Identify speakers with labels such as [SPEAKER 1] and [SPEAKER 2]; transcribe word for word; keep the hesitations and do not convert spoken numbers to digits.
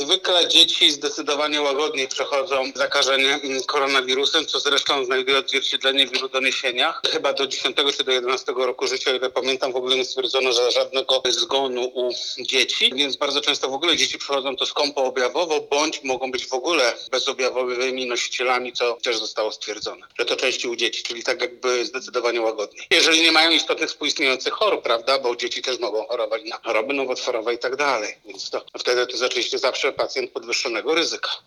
[SPEAKER 1] zwykle dzieci zdecydowanie łagodniej przechodzą zakażenie koronawirusem, co zresztą znajduje odzwierciedlenie w wielu doniesieniach. Chyba do dziesiątego czy do jedenastego roku życia, ile pamiętam, w ogóle nie stwierdzono, że żadnego zgonu u dzieci, więc bardzo często w ogóle dzieci przechodzą to skąpo objawowo, bądź mogą być w ogóle bezobjawowymi nosicielami, co też zostało stwierdzone, że to częściej u dzieci, czyli tak jakby zdecydowanie łagodniej. Jeżeli nie mają istotnych współistniejących chorób, prawda, bo dzieci też mogą chorować na choroby nowotworowe i tak dalej, więc to wtedy to jest oczywiście zawsze pacjent podwyższonego ryzyka.